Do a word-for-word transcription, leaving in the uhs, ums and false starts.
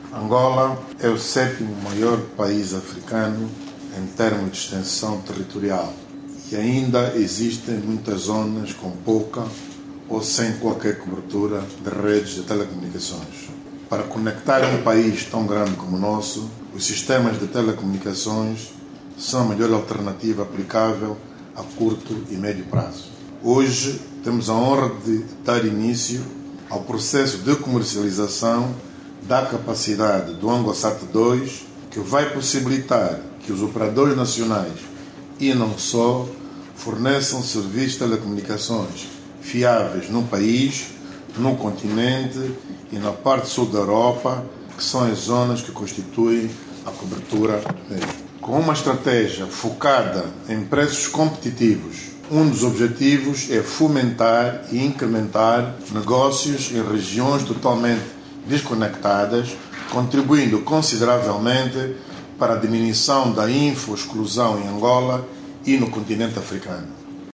Angola é o sétimo maior país africano em termos de extensão territorial e ainda existem muitas zonas com pouca ou sem qualquer cobertura de redes de telecomunicações. Para conectar um país tão grande como o nosso, os sistemas de telecomunicações são a melhor alternativa aplicável a curto e médio prazo. Hoje temos a honra de dar início ao processo de comercialização da capacidade do AngoSat dois, que vai possibilitar que os operadores nacionais e não só forneçam serviços de telecomunicações fiáveis no país, no continente e na parte sul da Europa, que são as zonas que constituem a cobertura do mesmo. Com uma estratégia focada em preços competitivos, um dos objetivos é fomentar e incrementar negócios em regiões totalmente desconectadas, contribuindo consideravelmente para a diminuição da info-exclusão em Angola e no continente africano.